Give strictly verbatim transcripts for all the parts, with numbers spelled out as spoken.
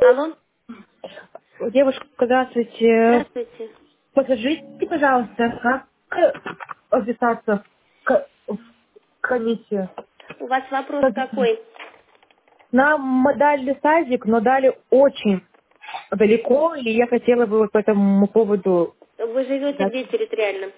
Алло. Девушка, здравствуйте. Здравствуйте. Подскажите, пожалуйста, как записаться к в комиссию? У вас вопрос Как- какой? Нам мы дали садик, но дали очень далеко, и я хотела бы вот по этому поводу Вы живете дать где территориально?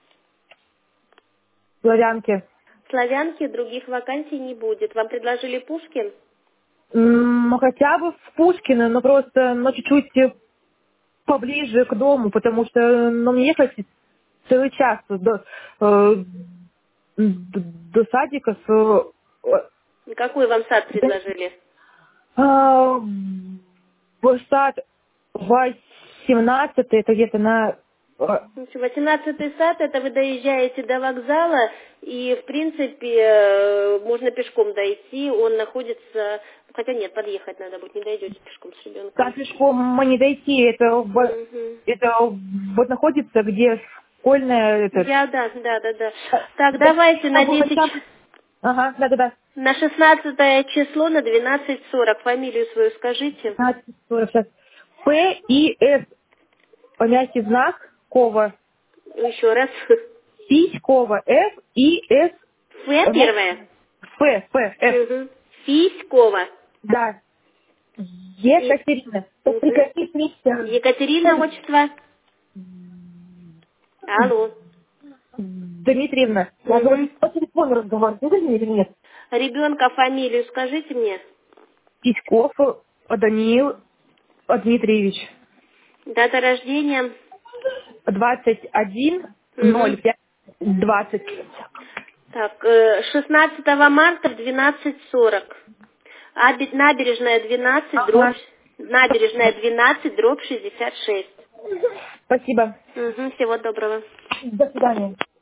славянке. В Славянке других вакансий не будет. Вам предложили Пушкин? М, Ну, хотя бы в Пушкино, но просто, ну, чуть-чуть поближе к дому, потому что, ну, мне ехать целый час до, э, д- до садика с э, Какой вам сад да, предложили? а, в сад восемнадцатый, это где-то на... а, восемнадцатый сад, это вы доезжаете до вокзала, и, в принципе, э, можно пешком дойти. Он находится... Хотя нет, подъехать надо будет, не дойдете пешком с Там ребенком. пешком мы не дойти, это, в- Мгм. это вот находится, где школьная... Этот, Я, да, да, да, да. а, Так, да, давайте на хотя бы- десять... хотя бы- Ага, да-да-да. На шестнадцатое число на двенадцать сорок. Фамилию свою скажите. пятнадцать сорок сейчас. П и С, мягкий знак, Кова, Еще раз. Сиськова, Ф и С, Ф первое. Ф, Ф, Ф, Угу. Фиськова. да. И... Екатерина. Мгм. Прекрати, Екатерина, отчество. Алло. Дмитриевна, я говорю, Угу. по телефону разговаривать, удобнее или нет? Ребенка фамилию скажите мне. Письков Даниил Дмитриевич. Дата рождения. двадцать один Угу. ноль пять двадцать. Так, э, шестнадцатого марта в двенадцать сорок. Аби- Набережная двенадцать, дробь... Ага. Набережная двенадцать, дробь шестьдесят шесть. Спасибо. Угу. Всего доброго. До свидания.